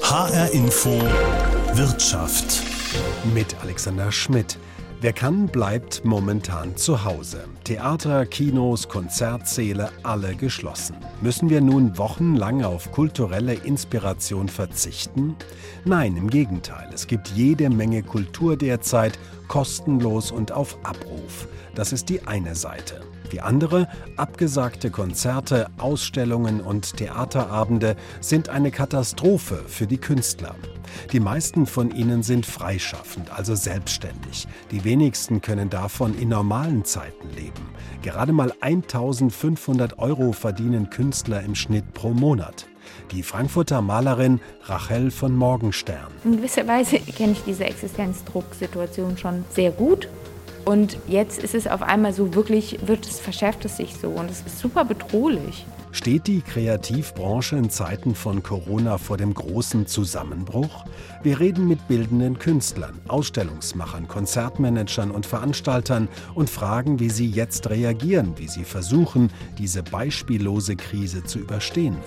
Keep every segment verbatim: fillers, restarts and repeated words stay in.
H R Info Wirtschaft mit Alexander Schmidt. Wer kann, bleibt momentan zu Hause. Theater, Kinos, Konzertsäle, alle geschlossen. Müssen wir nun wochenlang auf kulturelle Inspiration verzichten? Nein, im Gegenteil. Es gibt jede Menge Kultur derzeit, kostenlos und auf Abruf. Das ist die eine Seite. Die andere, abgesagte Konzerte, Ausstellungen und Theaterabende sind eine Katastrophe für die Künstler. Die meisten von ihnen sind freischaffend, also selbstständig. Die wenigsten können davon in normalen Zeiten leben. Gerade mal eintausendfünfhundert Euro verdienen Künstler im Schnitt pro Monat. Die Frankfurter Malerin Rachel von Morgenstern. In gewisser Weise kenne ich diese Existenzdrucksituation schon sehr gut. Und jetzt ist es auf einmal so wirklich, wird es, verschärft es sich so und es ist super bedrohlich. Steht die Kreativbranche in Zeiten von Corona vor dem großen Zusammenbruch? Wir reden mit bildenden Künstlern, Ausstellungsmachern, Konzertmanagern und Veranstaltern und fragen, wie sie jetzt reagieren, wie sie versuchen, diese beispiellose Krise zu überstehen.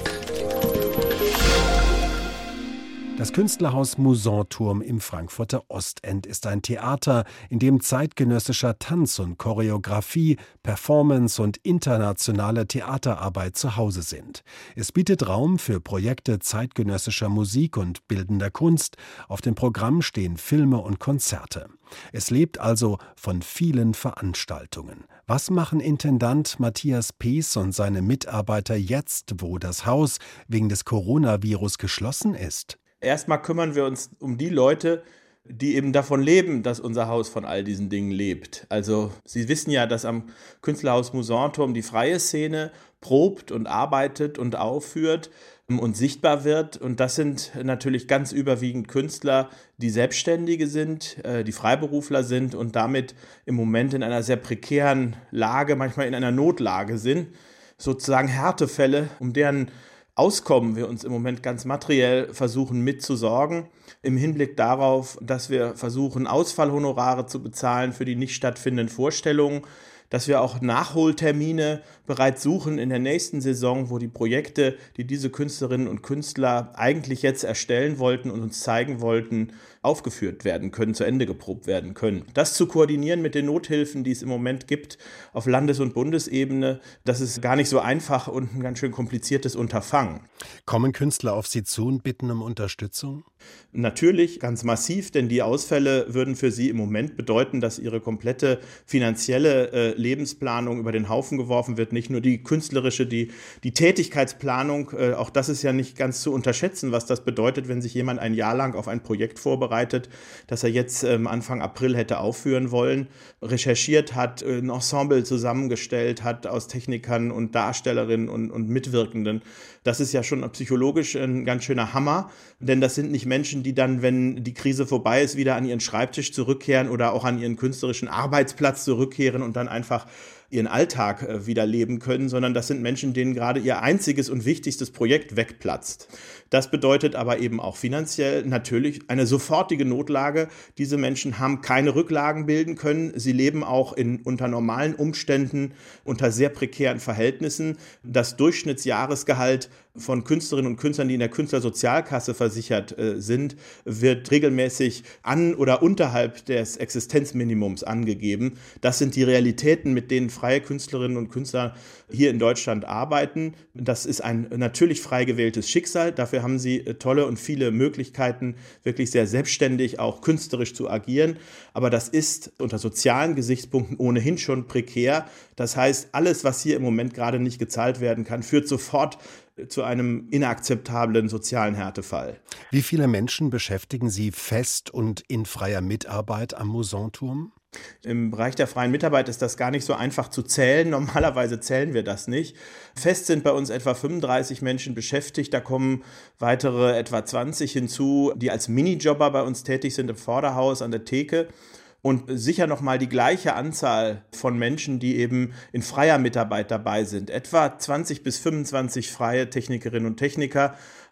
Das Künstlerhaus Musanturm im Frankfurter Ostend ist ein Theater, in dem zeitgenössischer Tanz und Choreografie, Performance und internationale Theaterarbeit zu Hause sind. Es bietet Raum für Projekte zeitgenössischer Musik und bildender Kunst. Auf dem Programm stehen Filme und Konzerte. Es lebt also von vielen Veranstaltungen. Was machen Intendant Matthias Pees und seine Mitarbeiter jetzt, wo das Haus wegen des Coronavirus geschlossen ist? Erstmal kümmern wir uns um die Leute, die eben davon leben, dass unser Haus von all diesen Dingen lebt. Also Sie wissen ja, dass am Künstlerhaus Musanturm die freie Szene probt und arbeitet und aufführt und sichtbar wird. Und das sind natürlich ganz überwiegend Künstler, die Selbstständige sind, die Freiberufler sind und damit im Moment in einer sehr prekären Lage, manchmal in einer Notlage sind. Sozusagen Härtefälle, um deren Auskommen wir uns im Moment ganz materiell versuchen mitzusorgen, im Hinblick darauf, dass wir versuchen, Ausfallhonorare zu bezahlen für die nicht stattfindenden Vorstellungen, dass wir auch Nachholtermine bereits suchen in der nächsten Saison, wo die Projekte, die diese Künstlerinnen und Künstler eigentlich jetzt erstellen wollten und uns zeigen wollten, aufgeführt werden können, zu Ende geprobt werden können. Das zu koordinieren mit den Nothilfen, die es im Moment gibt auf Landes- und Bundesebene, das ist gar nicht so einfach und ein ganz schön kompliziertes Unterfangen. Kommen Künstler auf Sie zu und bitten um Unterstützung? Natürlich, ganz massiv, denn die Ausfälle würden für sie im Moment bedeuten, dass ihre komplette finanzielle äh, Lebensplanung über den Haufen geworfen wird. Nicht nur die künstlerische, die, die Tätigkeitsplanung, äh, auch das ist ja nicht ganz zu unterschätzen, was das bedeutet, wenn sich jemand ein Jahr lang auf ein Projekt vorbereitet, das er jetzt ähm, Anfang April hätte aufführen wollen, recherchiert hat, ein Ensemble zusammengestellt hat aus Technikern und Darstellerinnen und, und Mitwirkenden. Das ist ja schon psychologisch ein ganz schöner Hammer, denn das sind nicht Menschen, die dann, wenn die Krise vorbei ist, wieder an ihren Schreibtisch zurückkehren oder auch an ihren künstlerischen Arbeitsplatz zurückkehren und dann einfach ihren Alltag äh, wieder leben können, sondern das sind Menschen, denen gerade ihr einziges und wichtigstes Projekt wegplatzt. Das bedeutet aber eben auch finanziell natürlich eine sofortige Notlage. Diese Menschen haben keine Rücklagen bilden können. Sie leben auch in, unter normalen Umständen, unter sehr prekären Verhältnissen. Das Durchschnittsjahresgehalt von Künstlerinnen und Künstlern, die in der Künstlersozialkasse versichert äh, sind, wird regelmäßig an oder unterhalb des Existenzminimums angegeben. Das sind die Realitäten, mit denen freie Künstlerinnen und Künstler hier in Deutschland arbeiten. Das ist ein natürlich frei gewähltes Schicksal. Dafür haben sie tolle und viele Möglichkeiten, wirklich sehr selbstständig, auch künstlerisch zu agieren. Aber das ist unter sozialen Gesichtspunkten ohnehin schon prekär. Das heißt, alles, was hier im Moment gerade nicht gezahlt werden kann, führt sofort zu einem inakzeptablen sozialen Härtefall. Wie viele Menschen beschäftigen Sie fest und in freier Mitarbeit am Musanturm? Im Bereich der freien Mitarbeit ist das gar nicht so einfach zu zählen. Normalerweise zählen wir das nicht. Fest sind bei uns etwa fünfunddreißig Menschen beschäftigt. Da kommen weitere etwa zwanzig hinzu, die als Minijobber bei uns tätig sind im Vorderhaus an der Theke. Und sicher nochmal die gleiche Anzahl von Menschen, die eben in freier Mitarbeit dabei sind. Etwa zwanzig bis fünfundzwanzig freie Technikerinnen und Techniker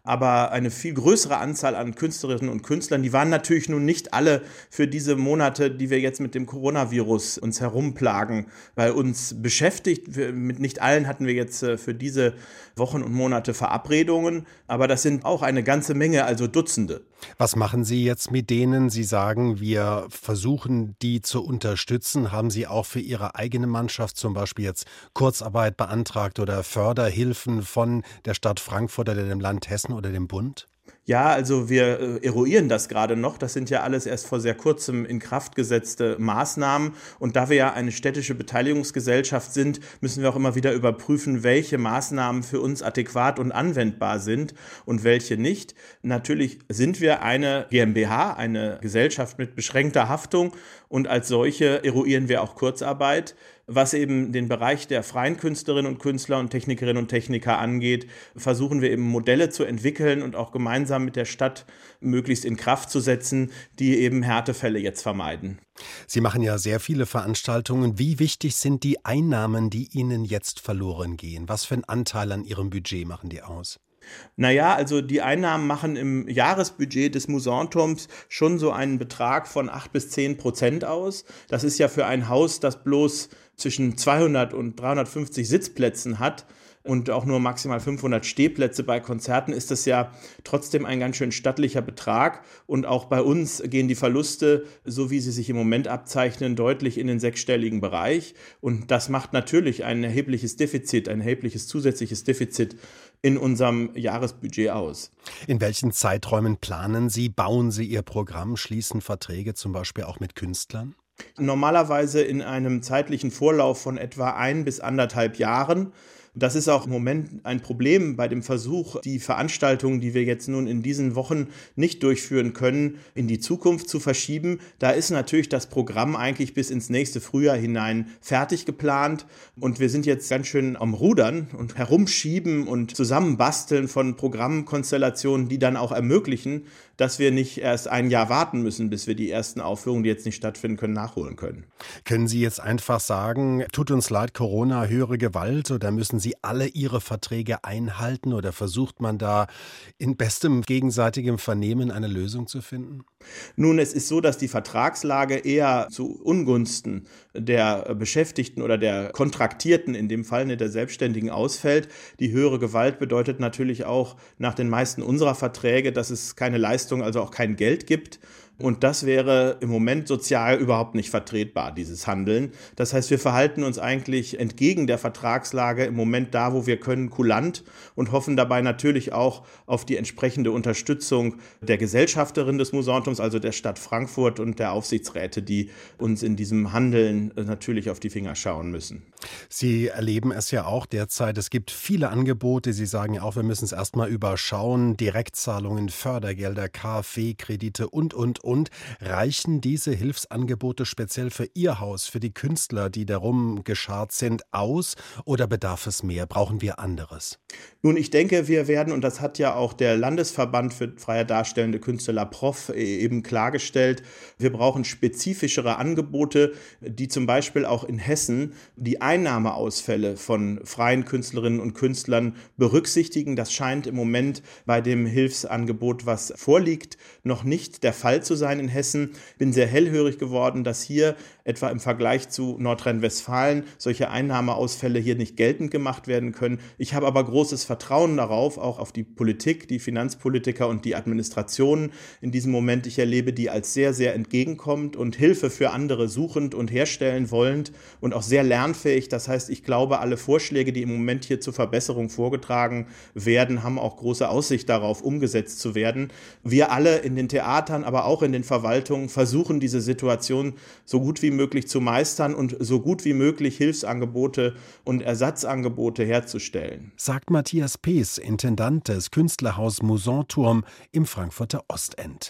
aber eine viel größere Anzahl an Künstlerinnen und Künstlern, die waren natürlich nun nicht alle für diese Monate, die wir jetzt mit dem Coronavirus uns herumplagen, bei uns beschäftigt. Wir, mit nicht allen hatten wir jetzt für diese Wochen und Monate Verabredungen, aber das sind auch eine ganze Menge, also Dutzende. Was machen Sie jetzt mit denen? Sie sagen, wir versuchen, die zu unterstützen. Haben Sie auch für Ihre eigene Mannschaft zum Beispiel jetzt Kurzarbeit beantragt oder Förderhilfen von der Stadt Frankfurt oder dem Land Hessen oder dem Bund? Ja, also wir äh, eruieren das gerade noch. Das sind ja alles erst vor sehr kurzem in Kraft gesetzte Maßnahmen. Und da wir ja eine städtische Beteiligungsgesellschaft sind, müssen wir auch immer wieder überprüfen, welche Maßnahmen für uns adäquat und anwendbar sind und welche nicht. Natürlich sind wir eine GmbH, eine Gesellschaft mit beschränkter Haftung, und als solche eruieren wir auch Kurzarbeit. Was eben den Bereich der freien Künstlerinnen und Künstler und Technikerinnen und Techniker angeht, versuchen wir eben Modelle zu entwickeln und auch gemeinsam mit der Stadt möglichst in Kraft zu setzen, die eben Härtefälle jetzt vermeiden. Sie machen ja sehr viele Veranstaltungen. Wie wichtig sind die Einnahmen, die Ihnen jetzt verloren gehen? Was für einen Anteil an Ihrem Budget machen die aus? Naja, also die Einnahmen machen im Jahresbudget des Musanturms schon so einen Betrag von acht bis zehn Prozent aus. Das ist ja für ein Haus, das bloß zwischen zweihundert und dreihundertfünfzig Sitzplätzen hat und auch nur maximal fünfhundert Stehplätze bei Konzerten, ist das ja trotzdem ein ganz schön stattlicher Betrag. Und auch bei uns gehen die Verluste, so wie sie sich im Moment abzeichnen, deutlich in den sechsstelligen Bereich. Und das macht natürlich ein erhebliches Defizit, ein erhebliches zusätzliches Defizit in unserem Jahresbudget aus. In welchen Zeiträumen planen Sie? Bauen Sie Ihr Programm? Schließen Verträge zum Beispiel auch mit Künstlern? Normalerweise in einem zeitlichen Vorlauf von etwa ein bis anderthalb Jahren. Das ist auch im Moment ein Problem bei dem Versuch, die Veranstaltungen, die wir jetzt nun in diesen Wochen nicht durchführen können, in die Zukunft zu verschieben. Da ist natürlich das Programm eigentlich bis ins nächste Frühjahr hinein fertig geplant. Und wir sind jetzt ganz schön am Rudern und herumschieben und zusammenbasteln von Programmkonstellationen, die dann auch ermöglichen, dass wir nicht erst ein Jahr warten müssen, bis wir die ersten Aufführungen, die jetzt nicht stattfinden können, nachholen können. Können Sie jetzt einfach sagen, tut uns leid, Corona, höhere Gewalt, oder müssen Sie alle Ihre Verträge einhalten, oder versucht man da in bestem gegenseitigem Vernehmen eine Lösung zu finden? Nun, es ist so, dass die Vertragslage eher zu Ungunsten der Beschäftigten oder der Kontraktierten, in dem Fall nicht der Selbstständigen, ausfällt. Die höhere Gewalt bedeutet natürlich auch nach den meisten unserer Verträge, dass es keine Leistung, also auch kein Geld gibt. Und das wäre im Moment sozial überhaupt nicht vertretbar, dieses Handeln. Das heißt, wir verhalten uns eigentlich entgegen der Vertragslage im Moment da, wo wir können, kulant und hoffen dabei natürlich auch auf die entsprechende Unterstützung der Gesellschafterin des Musanturms, also der Stadt Frankfurt, und der Aufsichtsräte, die uns in diesem Handeln natürlich auf die Finger schauen müssen. Sie erleben es ja auch derzeit. Es gibt viele Angebote. Sie sagen ja auch, wir müssen es erstmal überschauen. Direktzahlungen, Fördergelder, KfW-Kredite und, und, und. Reichen diese Hilfsangebote speziell für Ihr Haus, für die Künstler, die darum geschart sind, aus? Oder bedarf es mehr? Brauchen wir anderes? Nun, ich denke, wir werden, und das hat ja auch der Landesverband für freie darstellende Künste LAPROF eben klargestellt, wir brauchen spezifischere Angebote, die zum Beispiel auch in Hessen die Einnahmeausfälle von freien Künstlerinnen und Künstlern berücksichtigen. Das scheint im Moment bei dem Hilfsangebot, was vorliegt, noch nicht der Fall zu sein in Hessen. Bin sehr hellhörig geworden, dass hier etwa im Vergleich zu Nordrhein-Westfalen solche Einnahmeausfälle hier nicht geltend gemacht werden können. Ich habe aber großes Vertrauen darauf, auch auf die Politik, die Finanzpolitiker und die Administrationen in diesem Moment. Ich erlebe die als sehr, sehr entgegenkommend und Hilfe für andere suchend und herstellen wollend und auch sehr lernfähig. Das heißt, ich glaube, alle Vorschläge, die im Moment hier zur Verbesserung vorgetragen werden, haben auch große Aussicht darauf, umgesetzt zu werden. Wir alle in den Theatern, aber auch in den Verwaltungen versuchen, diese Situation so gut wie möglich zu meistern und so gut wie möglich Hilfsangebote und Ersatzangebote herzustellen. Sagt Matthias Pees, Intendant des Künstlerhaus Musanturm im Frankfurter Ostend.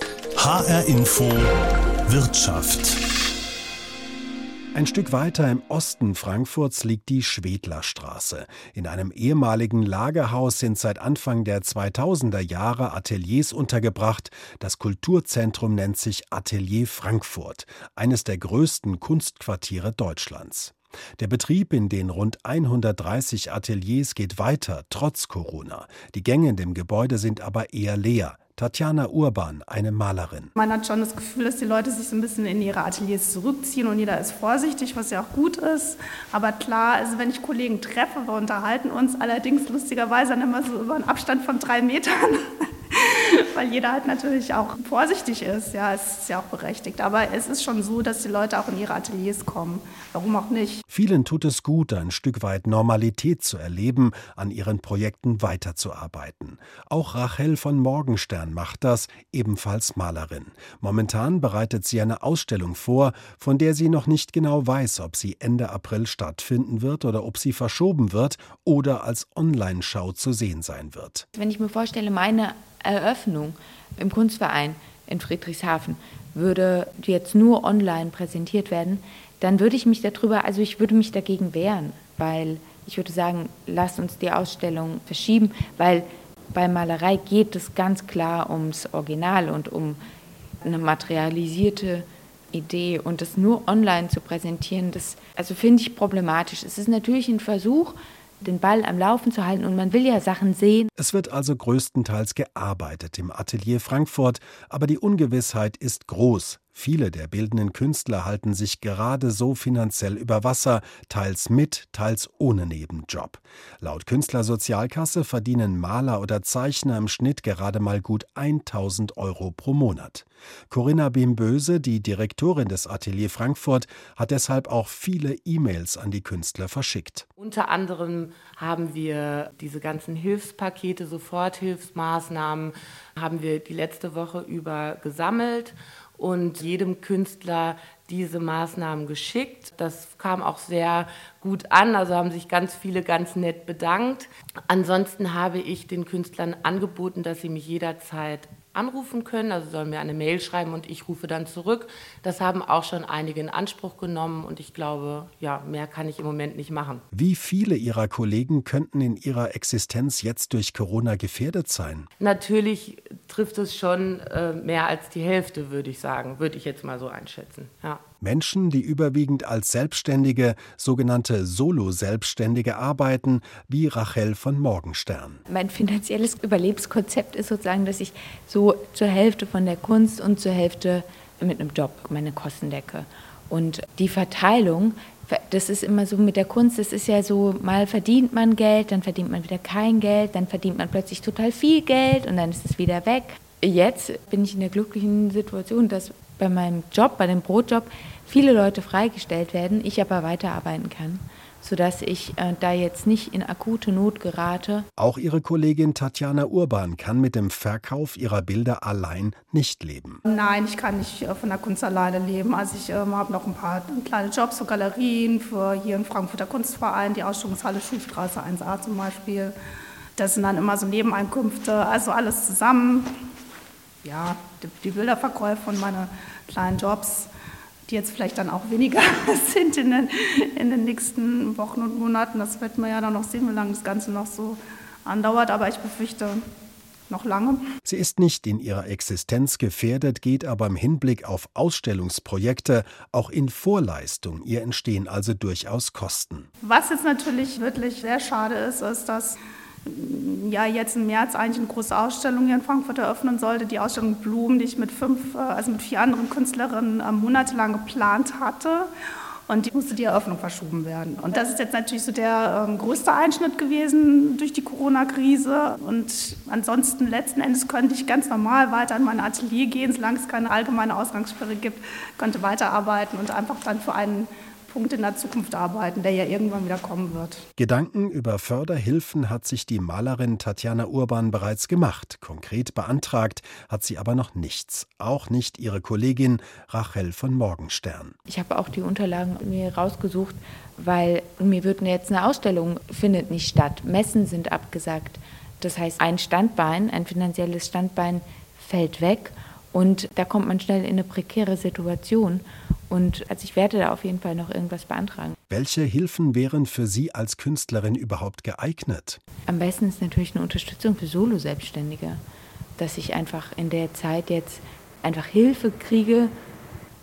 H R Info Wirtschaft. Ein Stück weiter im Osten Frankfurts liegt die Schwedlerstraße. In einem ehemaligen Lagerhaus sind seit Anfang der zweitausender Jahre Ateliers untergebracht. Das Kulturzentrum nennt sich Atelier Frankfurt, eines der größten Kunstquartiere Deutschlands. Der Betrieb in den rund hundertdreißig Ateliers geht weiter, trotz Corona. Die Gänge in dem Gebäude sind aber eher leer. Tatjana Urban, eine Malerin. Man hat schon das Gefühl, dass die Leute sich so ein bisschen in ihre Ateliers zurückziehen und jeder ist vorsichtig, was ja auch gut ist. Aber klar, also wenn ich Kollegen treffe, wir unterhalten uns allerdings lustigerweise dann immer so über einen Abstand von drei Metern. Weil jeder halt natürlich auch vorsichtig ist, ja, es ist ja auch berechtigt. Aber es ist schon so, dass die Leute auch in ihre Ateliers kommen. Warum auch nicht? Vielen tut es gut, ein Stück weit Normalität zu erleben, an ihren Projekten weiterzuarbeiten. Auch Rachel von Morgenstern macht das, ebenfalls Malerin. Momentan bereitet sie eine Ausstellung vor, von der sie noch nicht genau weiß, ob sie Ende April stattfinden wird oder ob sie verschoben wird oder als Online-Schau zu sehen sein wird. Wenn ich mir vorstelle, meine Eröffnung im Kunstverein in Friedrichshafen würde jetzt nur online präsentiert werden, dann würde ich mich darüber, also ich würde mich dagegen wehren, weil ich würde sagen, lasst uns die Ausstellung verschieben, weil bei Malerei geht es ganz klar ums Original und um eine materialisierte Idee und das nur online zu präsentieren, das also finde ich problematisch. Es ist natürlich ein Versuch, den Ball am Laufen zu halten und man will ja Sachen sehen. Es wird also größtenteils gearbeitet im Atelier Frankfurt, aber die Ungewissheit ist groß. Viele der bildenden Künstler halten sich gerade so finanziell über Wasser, teils mit, teils ohne Nebenjob. Laut Künstlersozialkasse verdienen Maler oder Zeichner im Schnitt gerade mal gut tausend Euro pro Monat. Corinna Bimböse, die Direktorin des Atelier Frankfurt, hat deshalb auch viele E-Mails an die Künstler verschickt. Unter anderem haben wir diese ganzen Hilfspakete, Soforthilfsmaßnahmen, haben wir die letzte Woche über gesammelt und jedem Künstler diese Maßnahmen geschickt. Das kam auch sehr gut an, also haben sich ganz viele ganz nett bedankt. Ansonsten habe ich den Künstlern angeboten, dass sie mich jederzeit anrufen können, also sollen mir eine Mail schreiben und ich rufe dann zurück. Das haben auch schon einige in Anspruch genommen und ich glaube, ja, mehr kann ich im Moment nicht machen. Wie viele Ihrer Kollegen könnten in ihrer Existenz jetzt durch Corona gefährdet sein? Natürlich trifft es schon äh, mehr als die Hälfte, würde ich sagen, würde ich jetzt mal so einschätzen, ja. Menschen, die überwiegend als Selbstständige, sogenannte Solo-Selbstständige arbeiten, wie Rachel von Morgenstern. Mein finanzielles Überlebenskonzept ist sozusagen, dass ich so zur Hälfte von der Kunst und zur Hälfte mit einem Job meine Kosten decke. Und die Verteilung, das ist immer so mit der Kunst, das ist ja so, mal verdient man Geld, dann verdient man wieder kein Geld, dann verdient man plötzlich total viel Geld und dann ist es wieder weg. Jetzt bin ich in der glücklichen Situation, dass bei meinem Job, bei dem Brotjob, viele Leute freigestellt werden, ich aber weiterarbeiten kann, sodass ich äh, da jetzt nicht in akute Not gerate. Auch ihre Kollegin Tatjana Urban kann mit dem Verkauf ihrer Bilder allein nicht leben. Nein, ich kann nicht äh, von der Kunst alleine leben. Also ich äh, habe noch ein paar kleine Jobs für Galerien, für hier im Frankfurter Kunstverein, die Ausstellungshalle Schulstraße eins a zum Beispiel. Das sind dann immer so Nebeneinkünfte, also alles zusammen. Ja, die, die Bilderverkäufe und meine kleinen Jobs, die jetzt vielleicht dann auch weniger sind in den, in den nächsten Wochen und Monaten. Das wird man ja dann noch sehen, wie lange das Ganze noch so andauert. Aber ich befürchte, noch lange. Sie ist nicht in ihrer Existenz gefährdet, geht aber im Hinblick auf Ausstellungsprojekte auch in Vorleistung. Ihr entstehen also durchaus Kosten. Was jetzt natürlich wirklich sehr schade ist, ist, dass ja jetzt im März eigentlich eine große Ausstellung hier in Frankfurt eröffnen sollte. Die Ausstellung Blumen, die ich mit fünf, also mit vier anderen Künstlerinnen monatelang geplant hatte. Und die musste die Eröffnung verschoben werden. Und das ist jetzt natürlich so der ähm, größte Einschnitt gewesen durch die Corona-Krise. Und ansonsten letzten Endes könnte ich ganz normal weiter in mein Atelier gehen, solange es keine allgemeine Ausgangssperre gibt, könnte weiterarbeiten und einfach dann für einen Punkt in der Zukunft arbeiten, der ja irgendwann wieder kommen wird. Gedanken über Förderhilfen hat sich die Malerin Tatjana Urban bereits gemacht. Konkret beantragt hat sie aber noch nichts. Auch nicht ihre Kollegin Rachel von Morgenstern. Ich habe auch die Unterlagen mir rausgesucht, weil mir wird jetzt eine Ausstellung findet nicht statt. Messen sind abgesagt. Das heißt, ein Standbein, ein finanzielles Standbein fällt weg und da kommt man schnell in eine prekäre Situation. Und also ich werde da auf jeden Fall noch irgendwas beantragen. Welche Hilfen wären für Sie als Künstlerin überhaupt geeignet? Am besten ist natürlich eine Unterstützung für Solo-Selbstständige, dass ich einfach in der Zeit jetzt einfach Hilfe kriege,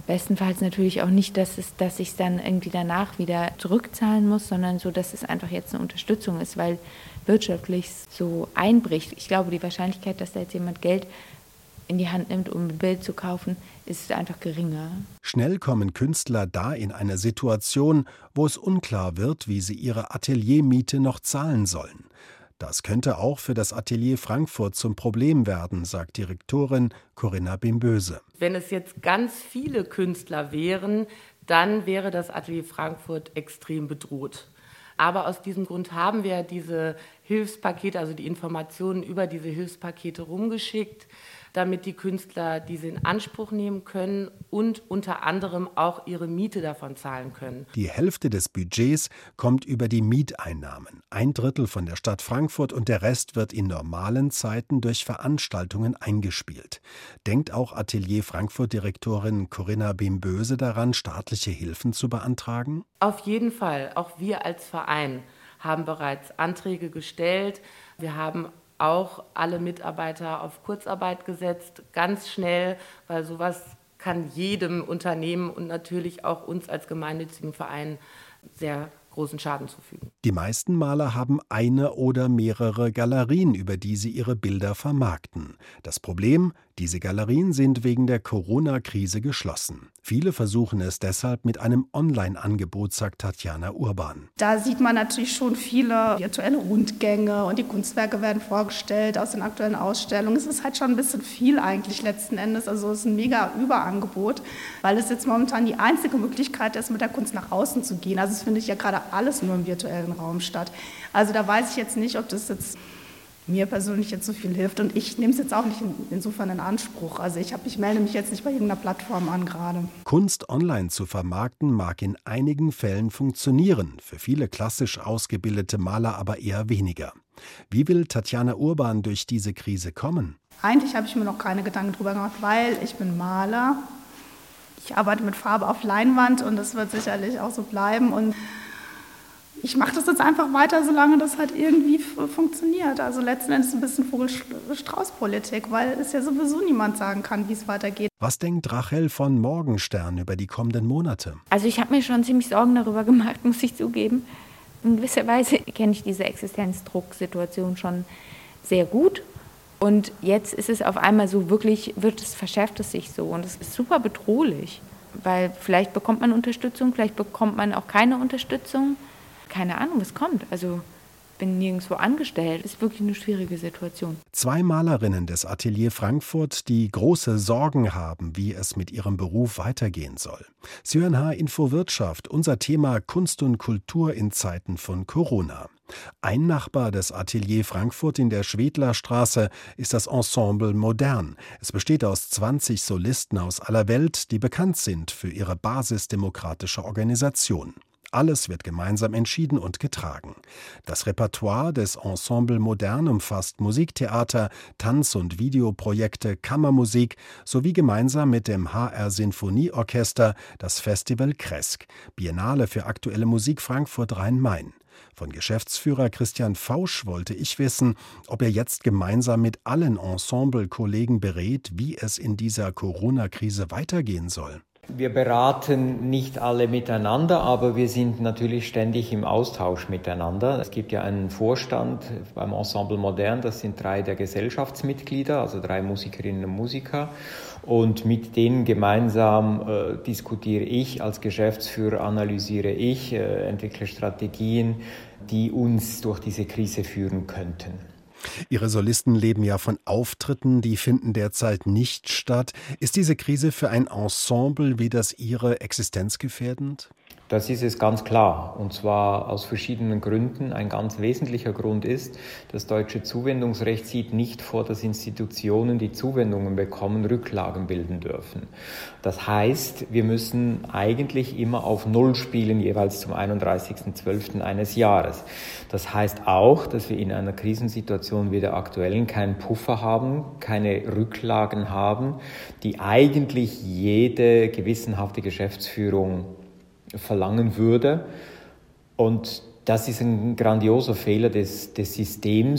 Bestenfalls natürlich auch nicht, dass, es, dass ich es dann irgendwie danach wieder zurückzahlen muss, sondern so, dass es einfach jetzt eine Unterstützung ist, weil wirtschaftlich so einbricht. Ich glaube, die Wahrscheinlichkeit, dass da jetzt jemand Geld in die Hand nimmt, um ein Bild zu kaufen, ist einfach geringer. Schnell kommen Künstler da in eine Situation, wo es unklar wird, wie sie ihre Ateliermiete noch zahlen sollen. Das könnte auch für das Atelier Frankfurt zum Problem werden, sagt Direktorin Corinna Bimböse. Wenn es jetzt ganz viele Künstler wären, dann wäre das Atelier Frankfurt extrem bedroht. Aber aus diesem Grund haben wir diese Hilfspakete, also die Informationen über diese Hilfspakete rumgeschickt, damit die Künstler diese in Anspruch nehmen können und unter anderem auch ihre Miete davon zahlen können. Die Hälfte des Budgets kommt über die Mieteinnahmen. Ein Drittel von der Stadt Frankfurt und der Rest wird in normalen Zeiten durch Veranstaltungen eingespielt. Denkt auch Atelier Frankfurt-Direktorin Corinna Bimböse daran, staatliche Hilfen zu beantragen? Auf jeden Fall. Auch wir als Verein haben bereits Anträge gestellt. Wir haben auch alle Mitarbeiter auf Kurzarbeit gesetzt, ganz schnell, weil sowas kann jedem Unternehmen und natürlich auch uns als gemeinnützigen Verein sehr großen Schaden zufügen. Die meisten Maler haben eine oder mehrere Galerien, über die sie ihre Bilder vermarkten. Das Problem: Diese Galerien sind wegen der Corona-Krise geschlossen. Viele versuchen es deshalb mit einem Online-Angebot, sagt Tatjana Urban. Da sieht man natürlich schon viele virtuelle Rundgänge und die Kunstwerke werden vorgestellt aus den aktuellen Ausstellungen. Es ist halt schon ein bisschen viel eigentlich letzten Endes. Also es ist ein mega Überangebot, weil es jetzt momentan die einzige Möglichkeit ist, mit der Kunst nach außen zu gehen. Also es findet ja gerade alles nur im virtuellen Raum statt. Also da weiß ich jetzt nicht, ob das jetzt mir persönlich jetzt so viel hilft. Und ich nehme es jetzt auch nicht in, insofern in Anspruch. Also ich, hab, ich melde mich jetzt nicht bei irgendeiner Plattform an gerade. Kunst online zu vermarkten mag in einigen Fällen funktionieren, für viele klassisch ausgebildete Maler aber eher weniger. Wie will Tatjana Urban durch diese Krise kommen? Eigentlich habe ich mir noch keine Gedanken drüber gemacht, weil ich bin Maler. Ich arbeite mit Farbe auf Leinwand und das wird sicherlich auch so bleiben. Und ich mache das jetzt einfach weiter, solange das halt irgendwie funktioniert. Also letzten Endes ein bisschen Vogel-Strauß-Politik, weil es ja sowieso niemand sagen kann, wie es weitergeht. Was denkt Rachel von Morgenstern über die kommenden Monate? Also ich habe mir schon ziemlich Sorgen darüber gemacht, muss ich zugeben. In gewisser Weise kenne ich diese Existenzdrucksituation schon sehr gut. Und jetzt ist es auf einmal so wirklich, wird es, verschärft es sich so. Und es ist super bedrohlich, weil vielleicht bekommt man Unterstützung, vielleicht bekommt man auch keine Unterstützung. Keine Ahnung, was kommt. Also bin nirgendwo angestellt. Ist wirklich eine schwierige Situation. Zwei Malerinnen des Atelier Frankfurt, die große Sorgen haben, wie es mit ihrem Beruf weitergehen soll. Sie hören H Info Wirtschaft, unser Thema Kunst und Kultur in Zeiten von Corona. Ein Nachbar des Atelier Frankfurt in der Schwedlerstraße ist das Ensemble Modern. Es besteht aus zwanzig Solisten aus aller Welt, die bekannt sind für ihre basisdemokratische Organisation. Alles wird gemeinsam entschieden und getragen. Das Repertoire des Ensemble Modern umfasst Musiktheater, Tanz- und Videoprojekte, Kammermusik sowie gemeinsam mit dem H R Sinfonieorchester das Festival Kresk, Biennale für aktuelle Musik Frankfurt Rhein-Main. Von Geschäftsführer Christian Fausch wollte ich wissen, ob er jetzt gemeinsam mit allen Ensemble-Kollegen berät, wie es in dieser Corona-Krise weitergehen soll. Wir beraten nicht alle miteinander, aber wir sind natürlich ständig im Austausch miteinander. Es gibt ja einen Vorstand beim Ensemble Modern, das sind drei der Gesellschaftsmitglieder, also drei Musikerinnen und Musiker. Und mit denen gemeinsam äh, diskutiere ich als Geschäftsführer, analysiere ich, äh, entwickle Strategien, die uns durch diese Krise führen könnten. Ihre Solisten leben ja von Auftritten, die finden derzeit nicht statt. Ist diese Krise für ein Ensemble wie das Ihre existenzgefährdend? Das ist es ganz klar, und zwar aus verschiedenen Gründen. Ein ganz wesentlicher Grund ist, das deutsche Zuwendungsrecht sieht nicht vor, dass Institutionen, die Zuwendungen bekommen, Rücklagen bilden dürfen. Das heißt, wir müssen eigentlich immer auf Null spielen, jeweils zum einunddreißigsten zwölften eines Jahres. Das heißt auch, dass wir in einer Krisensituation wie der aktuellen keinen Puffer haben, keine Rücklagen haben, die eigentlich jede gewissenhafte Geschäftsführung verlangen würde. Und das ist ein grandioser Fehler des, des Systems,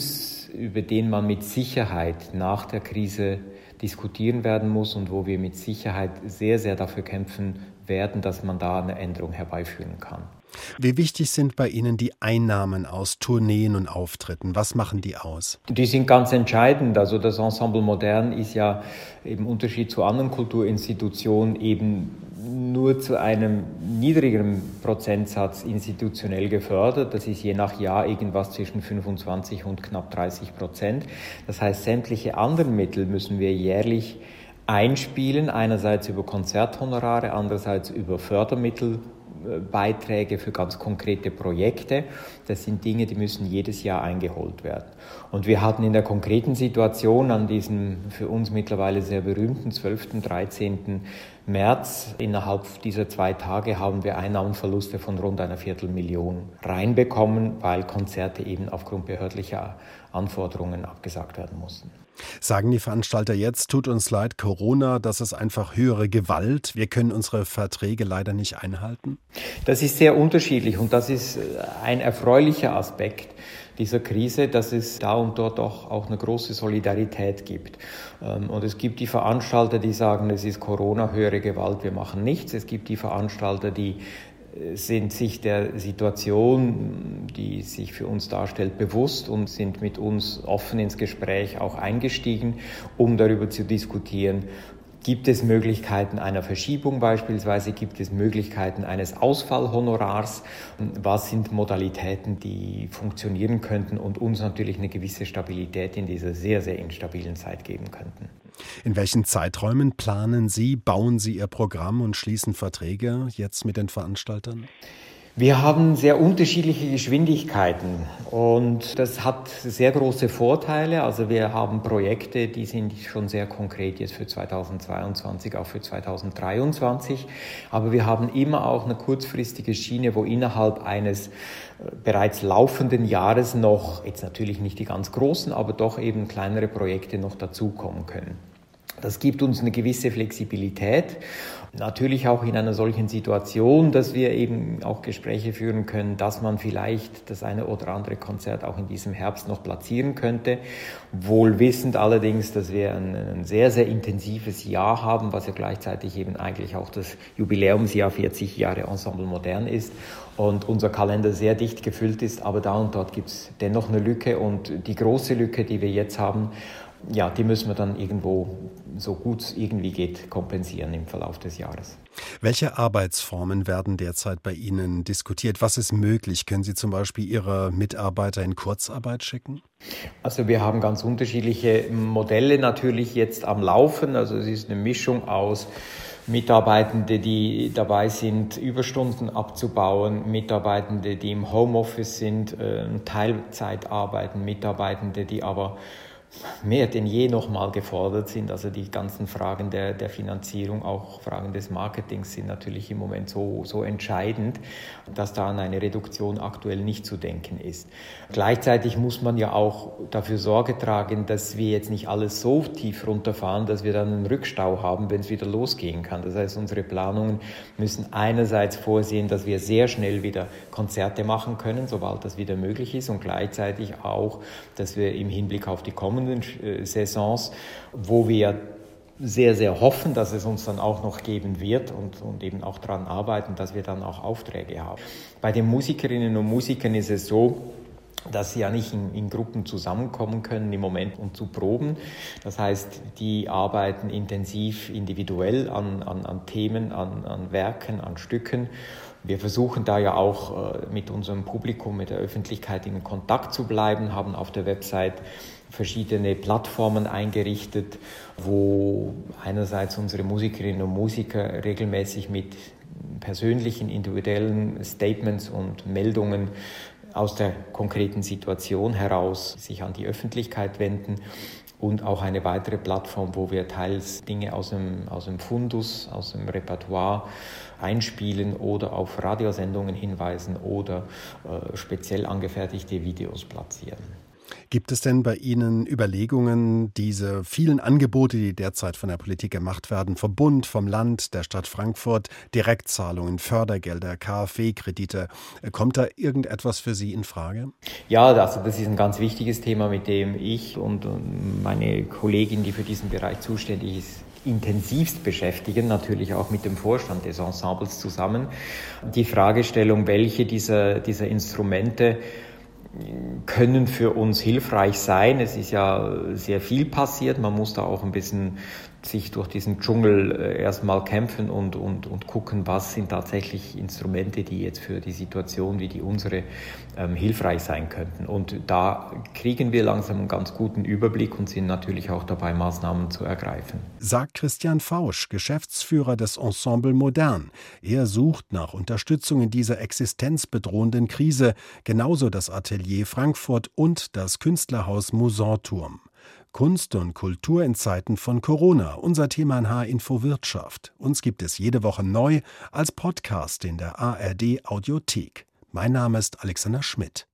über den man mit Sicherheit nach der Krise diskutieren werden muss und wo wir mit Sicherheit sehr, sehr dafür kämpfen werden, dass man da eine Änderung herbeiführen kann. Wie wichtig sind bei Ihnen die Einnahmen aus Tourneen und Auftritten? Was machen die aus? Die sind ganz entscheidend. Also das Ensemble Modern ist ja im Unterschied zu anderen Kulturinstitutionen eben nur zu einem niedrigeren Prozentsatz institutionell gefördert. Das ist je nach Jahr irgendwas zwischen fünfundzwanzig und knapp dreißig Prozent. Das heißt, sämtliche anderen Mittel müssen wir jährlich einspielen. Einerseits über Konzerthonorare, andererseits über Fördermittel. Beiträge für ganz konkrete Projekte. Das sind Dinge, die müssen jedes Jahr eingeholt werden. Und wir hatten in der konkreten Situation an diesem für uns mittlerweile sehr berühmten zwölften, dreizehnten März, innerhalb dieser zwei Tage haben wir Einnahmenverluste von rund einer Viertelmillion reinbekommen, weil Konzerte eben aufgrund behördlicher Anforderungen abgesagt werden mussten. Sagen die Veranstalter jetzt, tut uns leid, Corona, das ist einfach höhere Gewalt, wir können unsere Verträge leider nicht einhalten? Das ist sehr unterschiedlich und das ist ein erfreulicher Aspekt dieser Krise, dass es da und dort auch, auch eine große Solidarität gibt. Und es gibt die Veranstalter, die sagen, es ist Corona, höhere Gewalt, wir machen nichts. Es gibt die Veranstalter, die sind sich der Situation, die sich für uns darstellt, bewusst und sind mit uns offen ins Gespräch auch eingestiegen, um darüber zu diskutieren. Gibt es Möglichkeiten einer Verschiebung beispielsweise? Gibt es Möglichkeiten eines Ausfallhonorars? Was sind Modalitäten, die funktionieren könnten und uns natürlich eine gewisse Stabilität in dieser sehr, sehr instabilen Zeit geben könnten? In welchen Zeiträumen planen Sie, bauen Sie Ihr Programm und schließen Verträge jetzt mit den Veranstaltern? Wir haben sehr unterschiedliche Geschwindigkeiten und das hat sehr große Vorteile. Also wir haben Projekte, die sind schon sehr konkret jetzt für zweitausendzweiundzwanzig, auch für zweitausenddreiundzwanzig. Aber wir haben immer auch eine kurzfristige Schiene, wo innerhalb eines bereits laufenden Jahres noch, jetzt natürlich nicht die ganz großen, aber doch eben kleinere Projekte noch dazukommen können. Das gibt uns eine gewisse Flexibilität, natürlich auch in einer solchen Situation, dass wir eben auch Gespräche führen können, dass man vielleicht das eine oder andere Konzert auch in diesem Herbst noch platzieren könnte. Wohl wissend allerdings, dass wir ein, ein sehr, sehr intensives Jahr haben, was ja gleichzeitig eben eigentlich auch das Jubiläumsjahr vierzig Jahre Ensemble Modern ist und unser Kalender sehr dicht gefüllt ist, aber da und dort gibt es dennoch eine Lücke und die große Lücke, die wir jetzt haben, ja, die müssen wir dann irgendwo, so gut es irgendwie geht, kompensieren im Verlauf des Jahres. Welche Arbeitsformen werden derzeit bei Ihnen diskutiert? Was ist möglich? Können Sie zum Beispiel Ihre Mitarbeiter in Kurzarbeit schicken? Also wir haben ganz unterschiedliche Modelle natürlich jetzt am Laufen. Also es ist eine Mischung aus Mitarbeitende, die dabei sind, Überstunden abzubauen, Mitarbeitende, die im Homeoffice sind, Teilzeit arbeiten, Mitarbeitende, die aber mehr denn je nochmal gefordert sind. Also die ganzen Fragen der, der Finanzierung, auch Fragen des Marketings sind natürlich im Moment so, so entscheidend, dass da an eine Reduktion aktuell nicht zu denken ist. Gleichzeitig muss man ja auch dafür Sorge tragen, dass wir jetzt nicht alles so tief runterfahren, dass wir dann einen Rückstau haben, wenn es wieder losgehen kann. Das heißt, unsere Planungen müssen einerseits vorsehen, dass wir sehr schnell wieder Konzerte machen können, sobald das wieder möglich ist, und gleichzeitig auch, dass wir im Hinblick auf die kommenden Saisons, wo wir sehr, sehr hoffen, dass es uns dann auch noch geben wird und, und eben auch daran arbeiten, dass wir dann auch Aufträge haben. Bei den Musikerinnen und Musikern ist es so, dass sie ja nicht in, in Gruppen zusammenkommen können im Moment, um zu proben. Das heißt, die arbeiten intensiv individuell an, an, an Themen, an, an Werken, an Stücken. Wir versuchen da ja auch äh, mit unserem Publikum, mit der Öffentlichkeit in Kontakt zu bleiben, haben auf der Website verschiedene Plattformen eingerichtet, wo einerseits unsere Musikerinnen und Musiker regelmäßig mit persönlichen, individuellen Statements und Meldungen aus der konkreten Situation heraus sich an die Öffentlichkeit wenden, und auch eine weitere Plattform, wo wir teils Dinge aus dem, aus dem Fundus, aus dem Repertoire einspielen oder auf Radiosendungen hinweisen oder äh, speziell angefertigte Videos platzieren. Gibt es denn bei Ihnen Überlegungen, diese vielen Angebote, die derzeit von der Politik gemacht werden, vom Bund, vom Land, der Stadt Frankfurt, Direktzahlungen, Fördergelder, K f W-Kredite, kommt da irgendetwas für Sie in Frage? Ja, also das ist ein ganz wichtiges Thema, mit dem ich und meine Kollegin, die für diesen Bereich zuständig ist, intensivst beschäftigen, natürlich auch mit dem Vorstand des Ensembles zusammen. Die Fragestellung, welche dieser, dieser Instrumente können für uns hilfreich sein. Es ist ja sehr viel passiert. Man muss da auch ein bisschen sich durch diesen Dschungel erstmal kämpfen und, und, und gucken, was sind tatsächlich Instrumente, die jetzt für die Situation wie die unsere ähm, hilfreich sein könnten. Und da kriegen wir langsam einen ganz guten Überblick und sind natürlich auch dabei, Maßnahmen zu ergreifen. Sagt Christian Fausch, Geschäftsführer des Ensemble Modern. Er sucht nach Unterstützung in dieser existenzbedrohenden Krise, genauso das Atelier Frankfurt und das Künstlerhaus Musanturm. Kunst und Kultur in Zeiten von Corona, unser Thema in H-Info Wirtschaft. Uns gibt es jede Woche neu als Podcast in der A R D Audiothek. Mein Name ist Alexander Schmidt.